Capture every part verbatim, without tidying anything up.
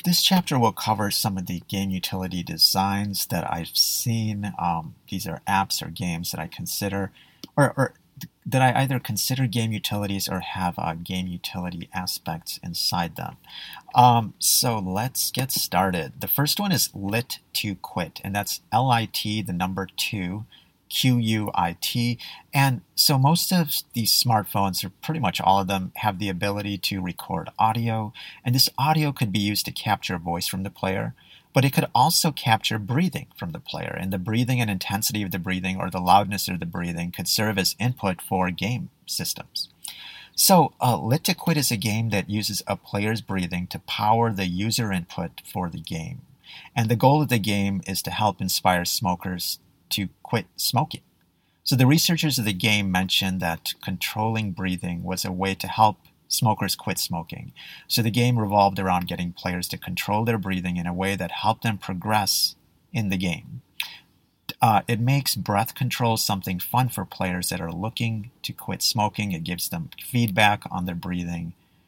This chapter will cover some of the game utility designs that I've seen. Um, these are apps or games that I consider, or, or that I either consider game utilities or have uh, game utility aspects inside them. Um, so let's get started. The first one is lit to quit, and that's L I T, the number two, Q U I T. And so most of these smartphones, or pretty much all of them, have the ability to record audio. And this audio could be used to capture voice from the player, but it could also capture breathing from the player. And the breathing and intensity of the breathing or the loudness of the breathing could serve as input for game systems. So uh, Lit to Quit is a game that uses a player's breathing to power the user input for the game. And the goal of the game is to help inspire smokers to quit smoking. So the researchers of the game mentioned that controlling breathing was a way to help smokers quit smoking. So the game revolved around getting players to control their breathing in a way that helped them progress in the game. Uh, it makes breath control something fun for players that are looking to quit smoking. It gives them feedback on their breathing.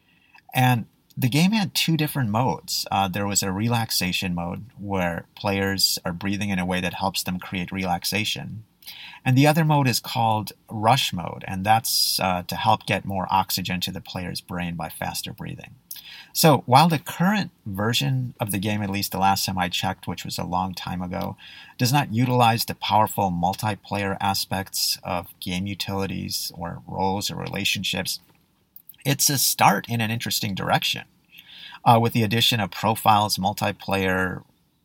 And the game had two different modes. Uh, there was a relaxation mode where players are breathing in a way that helps them create relaxation. And the other mode is called rush mode, and that's uh, to help get more oxygen to the player's brain by faster breathing. So while the current version of the game, at least the last time I checked, which was a long time ago, does not utilize the powerful multiplayer aspects of game utilities or roles or relationships, it's a start in an interesting direction. Uh, with the addition of profiles, multiplayer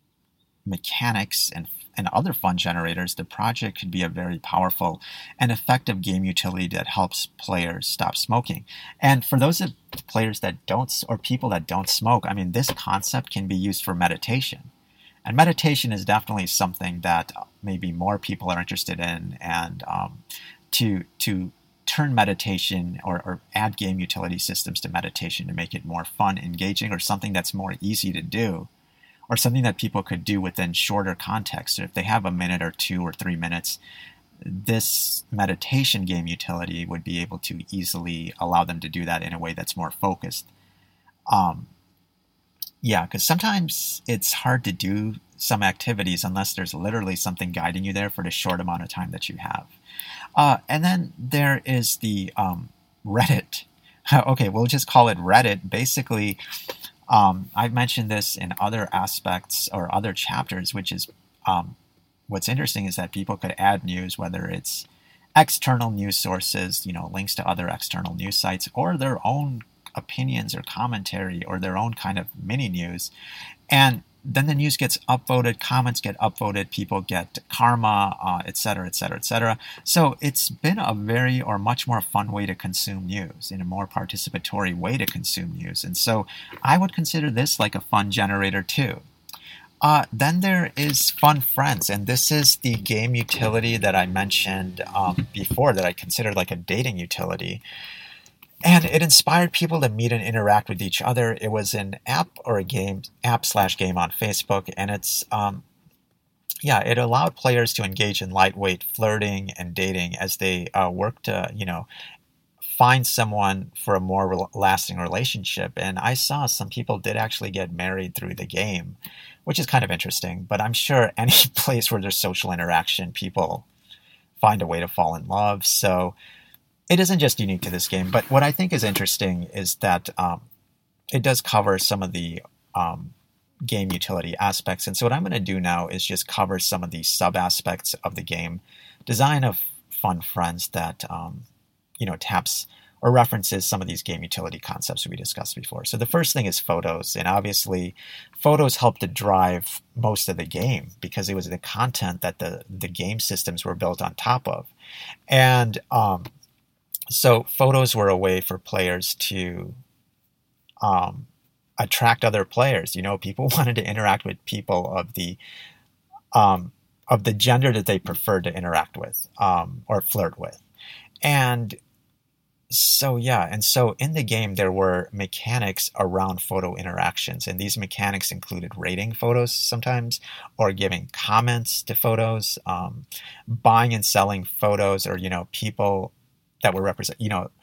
mechanics, and and other fun generators, the project could be a very powerful and effective game utility that helps players stop smoking. And for those of players that don't, or people that don't smoke, I mean, this concept can be used for meditation. And meditation is definitely something that maybe more people are interested in, and um, to to turn meditation or, or add game utility systems to meditation to make it more fun, engaging, or something that's more easy to do, or something that people could do within shorter contexts. So if they have a minute or two or three minutes, this meditation game utility would be able to easily allow them to do that in a way that's more focused. Um, yeah, because sometimes it's hard to do some activities unless there's literally something guiding you there for the short amount of time that you have. Uh, and then there is the um, Reddit. Okay, we'll just call it Reddit. Basically, Um, I've mentioned this in other aspects or other chapters, which is um, what's interesting is that people could add news, whether it's external news sources, you know, links to other external news sites, or their own opinions or commentary or their own kind of mini news. And then the news gets upvoted, comments get upvoted, people get karma, uh, et cetera, et cetera, et cetera. So it's been a very or much more fun way to consume news, in a more participatory way to consume news. And so I would consider this like a fun generator too. Uh, then there is Fun Friends, and this is the game utility that I mentioned um, before that I considered like a dating utility. And it inspired people to meet and interact with each other. It was an app or a game, app slash game on Facebook. And it's, um, yeah, it allowed players to engage in lightweight flirting and dating as they uh, work to, you know, find someone for a more re- lasting relationship. And I saw some people did actually get married through the game, which is kind of interesting. But I'm sure any place where there's social interaction, people find a way to fall in love. So it isn't just unique to this game, but what I think is interesting is that um, it does cover some of the um, game utility aspects. And so what I'm going to do now is just cover some of the sub-aspects of the game design of Fun Friends that, um, you know, taps or references some of these game utility concepts we discussed before. So the first thing is photos. And obviously, photos help to drive most of the game because it was the content that the, the game systems were built on top of. And um, So photos were a way for players to um, attract other players. You know, people wanted to interact with people of the um, of the gender that they preferred to interact with um, or flirt with. And so, yeah, and so in the game, there were mechanics around photo interactions. And these mechanics included rating photos sometimes, or giving comments to photos, um, buying and selling photos, or, you know, people that were represent, you know,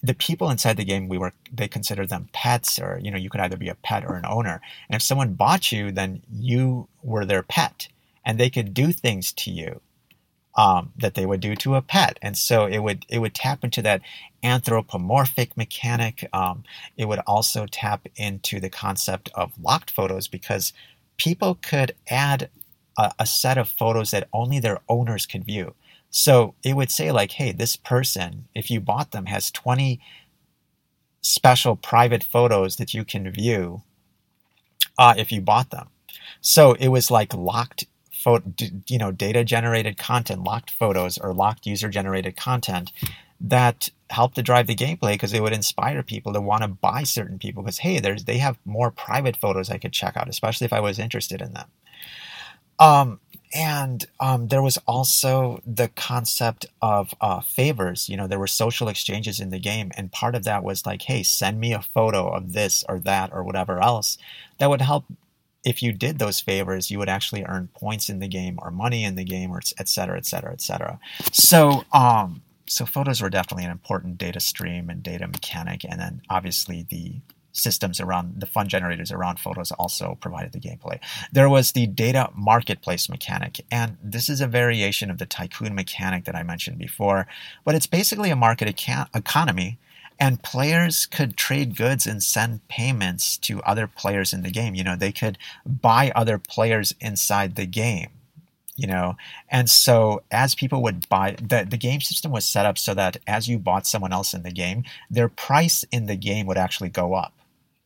the people inside the game, we were they considered them pets, or you know, you could either be a pet or an owner. And if someone bought you, then you were their pet, and they could do things to you um, that they would do to a pet. And so it would it would tap into that anthropomorphic mechanic. Um, it would also tap into the concept of locked photos, because people could add a, a set of photos that only their owners could view. So it would say like, hey, this person, if you bought them, has twenty special private photos that you can view uh, if you bought them. So it was like locked photo, you know, data generated content, locked photos or locked user generated content that helped to drive the gameplay, because it would inspire people to want to buy certain people because, hey, there's they have more private photos I could check out, especially if I was interested in them. Um, and um, there was also the concept of uh, favors. You know, there were social exchanges in the game, and part of that was like, hey, send me a photo of this or that or whatever else. That would help. If you did those favors, you would actually earn points in the game or money in the game, or et cetera, et cetera, et cetera. So, um, so photos were definitely an important data stream and data mechanic, and then obviously the systems around the fun generators around photos also provided the gameplay. There was the data marketplace mechanic, and this is a variation of the tycoon mechanic that I mentioned before, but it's basically a market eca- economy, and players could trade goods and send payments to other players in the game. You know, they could buy other players inside the game. You know, and so as people would buy, the, the game system was set up so that as you bought someone else in the game, their price in the game would actually go up.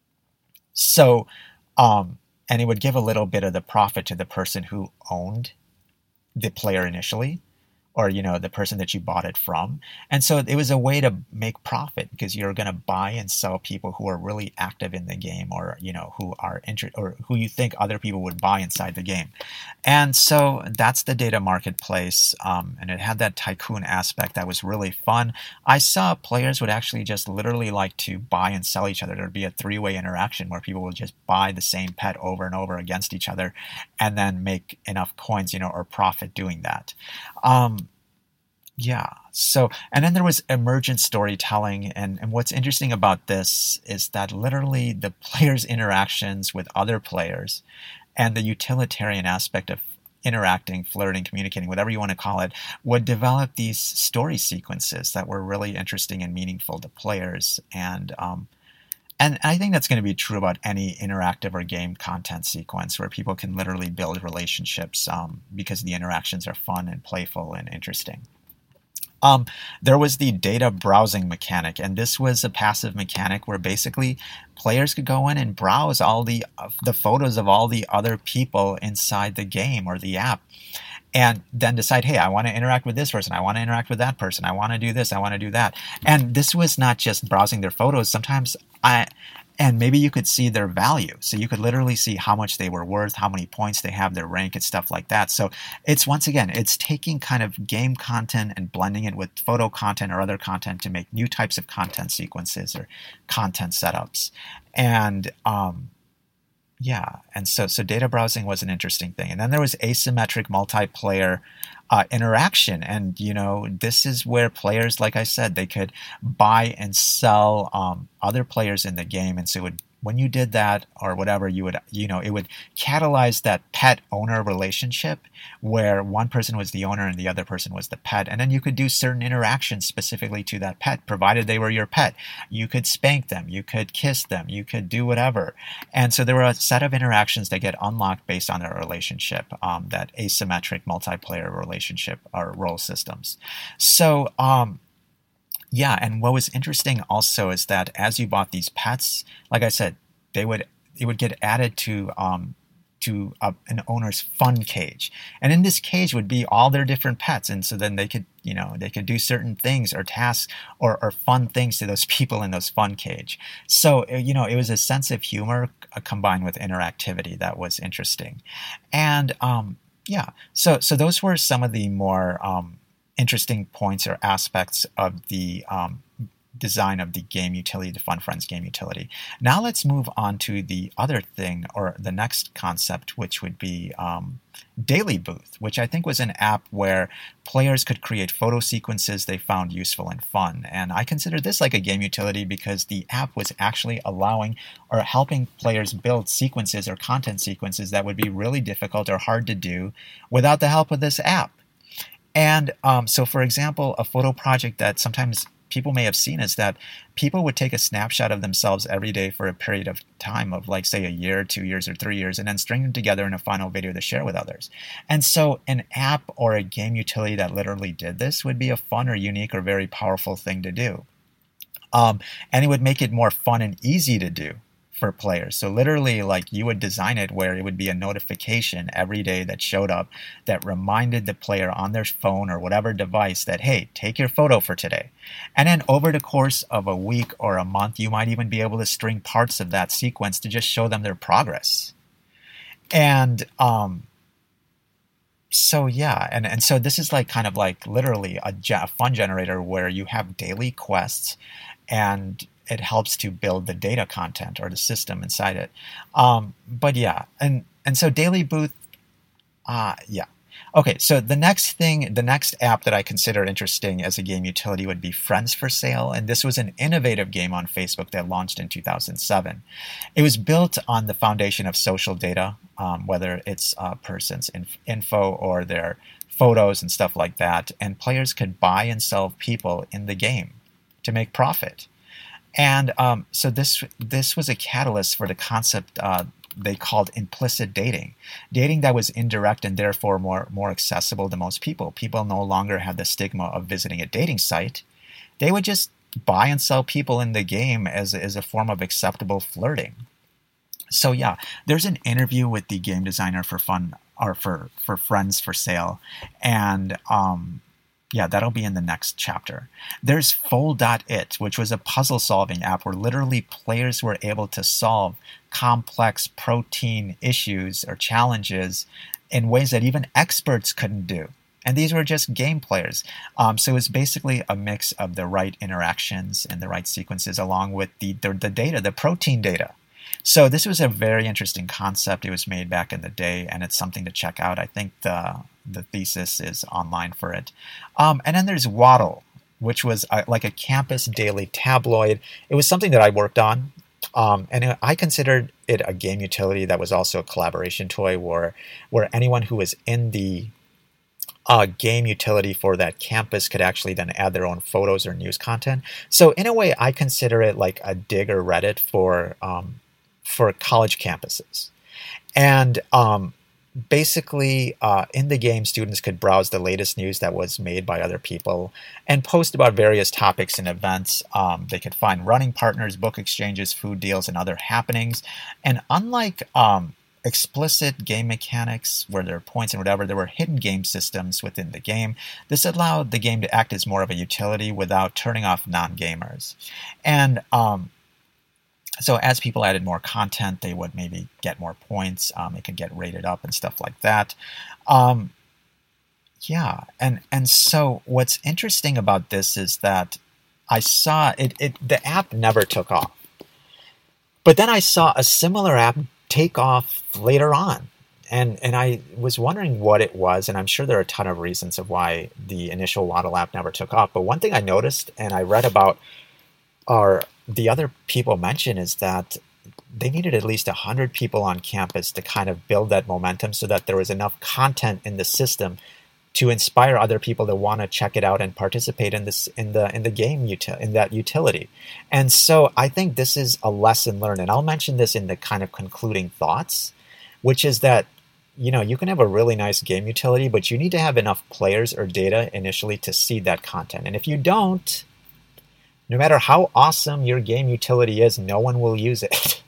So, um, and it would give a little bit of the profit to the person who owned the player initially, or, you know, the person that you bought it from. And so it was a way to make profit, because you're going to buy and sell people who are really active in the game, or, you know, who are inter- or who you think other people would buy inside the game. And so that's the data marketplace. Um, and it had that tycoon aspect that was really fun. I saw players would actually just literally like to buy and sell each other. There'd be a three-way interaction where people would just buy the same pet over and over against each other, and then make enough coins, you know, or profit doing that. Um, Yeah. So, and then there was emergent storytelling. And, and what's interesting about this is that literally the players' interactions with other players and the utilitarian aspect of interacting, flirting, communicating, whatever you want to call it, would develop these story sequences that were really interesting and meaningful to players. And, um, and I think that's going to be true about any interactive or game content sequence, where people can literally build relationships um, because the interactions are fun and playful and interesting. Um, there was the data browsing mechanic, and this was a passive mechanic where basically players could go in and browse all the uh, the photos of all the other people inside the game or the app, and then decide, hey, I want to interact with this person, I want to interact with that person, I want to do this, I want to do that. And this was not just browsing their photos. Sometimes I... And maybe you could see their value. So you could literally see how much they were worth, how many points they have, their rank, and stuff like that. So it's, once again, it's taking kind of game content and blending it with photo content or other content to make new types of content sequences or content setups. And um, yeah, and so so data browsing was an interesting thing. And then there was asymmetric multiplayer uh, interaction. And, you know, this is where players, like I said, they could buy and sell um, other players in the game. And so it would, when you did that or whatever, you would, you know, it would catalyze that pet owner relationship where one person was the owner and the other person was the pet. And then you could do certain interactions specifically to that pet, provided they were your pet. You could spank them, you could kiss them, you could do whatever. And so there were a set of interactions that get unlocked based on their relationship, um, that asymmetric multiplayer relationship or role systems. So, um, yeah, and what was interesting also is that as you bought these pets, like I said, they would it would get added to um, to a, an owner's fun cage, and in this cage would be all their different pets, and so then they could you know they could do certain things or tasks or, or fun things to those people in those fun cage. So you know it was a sense of humor uh, combined with interactivity that was interesting, and um, yeah, so so those were some of the more um, interesting points or aspects of the um, design of the game utility, the Fun Friends game utility. Now let's move on to the other thing, or the next concept, which would be um, Daily Booth, which I think was an app where players could create photo sequences they found useful and fun. And I consider this like a game utility because the app was actually allowing or helping players build sequences or content sequences that would be really difficult or hard to do without the help of this app. And um, so, for example, a photo project that sometimes people may have seen is that people would take a snapshot of themselves every day for a period of time of, like, say, a year, two years, or three years, and then string them together in a final video to share with others. And so an app or a game utility that literally did this would be a fun or unique or very powerful thing to do. Um, and it would make it more fun and easy to do for players. So literally, like, you would design it where it would be a notification every day that showed up that reminded the player on their phone or whatever device that, hey, take your photo for today. And then over the course of a week or a month, you might even be able to string parts of that sequence to just show them their progress. And um, so, yeah, and, and so this is like kind of like literally a, a fun generator where you have daily quests and it helps to build the data content or the system inside it. Um, but yeah, and, and so Daily Booth, uh, yeah. Okay, so the next thing, the next app that I consider interesting as a game utility would be Friends for Sale. And this was an innovative game on Facebook that launched in two thousand seven. It was built on the foundation of social data, um, whether it's a person's inf- info or their photos and stuff like that. And players could buy and sell people in the game to make profit. And um, so this this was a catalyst for the concept uh, they called implicit dating, dating that was indirect and therefore more more accessible to most people. People no longer had the stigma of visiting a dating site. They would just buy and sell people in the game as, as a form of acceptable flirting. So yeah, there's an interview with the game designer for fun or for, for Friends for Sale, and um, yeah, that'll be in the next chapter. There's Fold.it, which was a puzzle-solving app where literally players were able to solve complex protein issues or challenges in ways that even experts couldn't do. And these were just game players. Um, so it's basically a mix of the right interactions and the right sequences along with the, the, the data, the protein data. So this was a very interesting concept. It was made back in the day, and it's something to check out. I think the the thesis is online for it. Um, and then there's Waddle, which was a, like a campus daily tabloid. It was something that I worked on, um, and I considered it a game utility that was also a collaboration toy where, where anyone who was in the uh, game utility for that campus could actually then add their own photos or news content. So in a way, I consider it like a Dig or Reddit for um, for college campuses. And um, basically, uh, in the game, students could browse the latest news that was made by other people and post about various topics and events. Um, they could find running partners, book exchanges, food deals, and other happenings. And unlike um, explicit game mechanics where there are points and whatever, there were hidden game systems within the game. This allowed the game to act as more of a utility without turning off non-gamers. And um, So as people added more content, they would maybe get more points. Um, it could get rated up and stuff like that. Um, yeah, and and so what's interesting about this is that I saw it, it. The app never took off, but then I saw a similar app take off later on, and and I was wondering what it was. And I'm sure there are a ton of reasons of why the initial Waddle app never took off. But one thing I noticed, and I read about, are the other people mentioned, is that they needed at least one hundred people on campus to kind of build that momentum so that there was enough content in the system to inspire other people to want to check it out and participate in this in the in the game util- in that utility. And so I think this is a lesson learned, and I'll mention this in the kind of concluding thoughts, which is that, you know, you can have a really nice game utility, but you need to have enough players or data initially to seed that content. And if you don't, no matter how awesome your game utility is, no one will use it.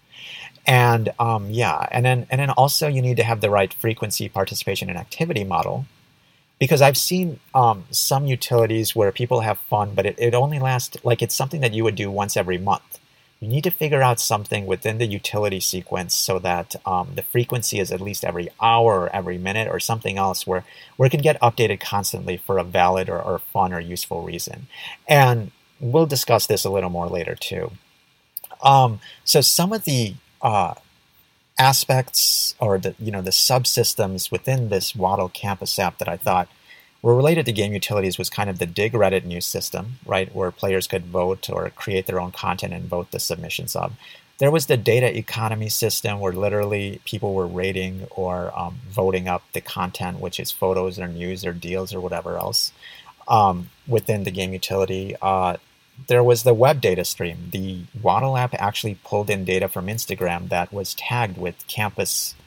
and um, yeah, and then and then also you need to have the right frequency, participation, and activity model, because I've seen um, some utilities where people have fun, but it, it only lasts, like it's something that you would do once every month. You need to figure out something within the utility sequence so that um, the frequency is at least every hour or every minute or something else where, where it can get updated constantly for a valid or, or fun or useful reason. And we'll discuss this a little more later too. Um, so some of the uh, aspects or the you know the subsystems within this Waddle Campus app that I thought were related to game utilities was kind of the Dig Reddit news system, right, where players could vote or create their own content and vote the submissions of. There was the data economy system where literally people were rating or um, voting up the content, which is photos or news or deals or whatever else um, within the game utility. Uh, there was the web data stream. The Waddle app actually pulled in data from Instagram that was tagged with campus,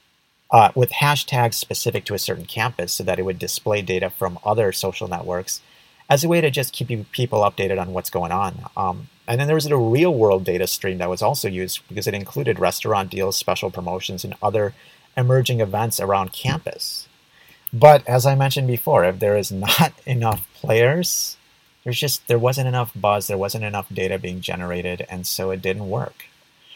uh, with hashtags specific to a certain campus so that it would display data from other social networks as a way to just keep people updated on what's going on. Um, and then there was a real world data stream that was also used because it included restaurant deals, special promotions, and other emerging events around campus. But as I mentioned before, if there is not enough players, there's just there wasn't enough buzz, there wasn't enough data being generated, and so it didn't work.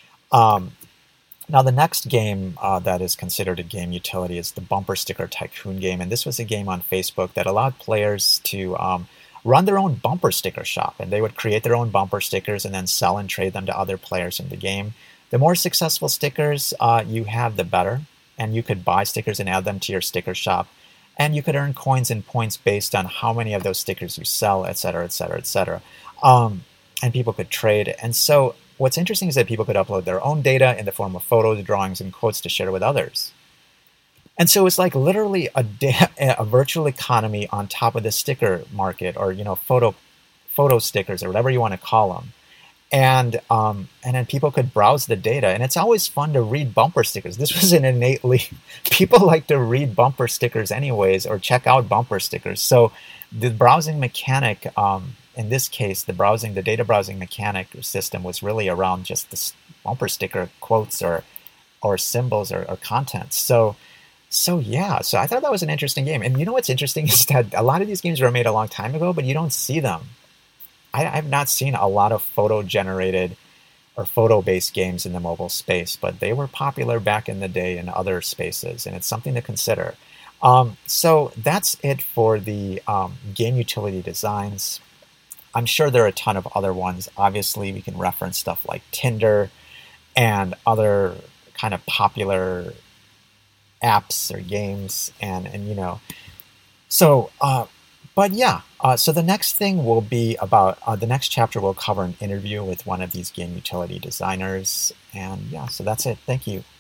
Um, now the next game uh, that is considered a game utility is the Bumper Sticker Tycoon game, and this was a game on Facebook that allowed players to um, run their own bumper sticker shop, and they would create their own bumper stickers and then sell and trade them to other players in the game. The more successful stickers uh, you have, the better, and you could buy stickers and add them to your sticker shop. And you could earn coins and points based on how many of those stickers you sell, et cetera, et cetera, et cetera. Um, and people could trade. And so what's interesting is that people could upload their own data in the form of photos, drawings, and quotes to share with others. And so it's like literally a, da- a virtual economy on top of the sticker market, or you know, photo photo stickers, or whatever you want to call them. And um, and then people could browse the data, and it's always fun to read bumper stickers. This was an innately people like to read bumper stickers anyways, or check out bumper stickers. So the browsing mechanic, um, in this case, the browsing, the data browsing mechanic system was really around just the bumper sticker quotes or or symbols or, or content. So so yeah, so I thought that was an interesting game. And you know what's interesting is that a lot of these games were made a long time ago, but you don't see them. I, I've not seen a lot of photo-generated or photo-based games in the mobile space, but they were popular back in the day in other spaces, and it's something to consider. Um, so that's it for the um, game utility designs. I'm sure there are a ton of other ones. Obviously, we can reference stuff like Tinder and other kind of popular apps or games, and and you know, so. Uh, But yeah, uh, so the next thing will be about, uh, the next chapter will cover an interview with one of these game utility designers. And yeah, so that's it. Thank you.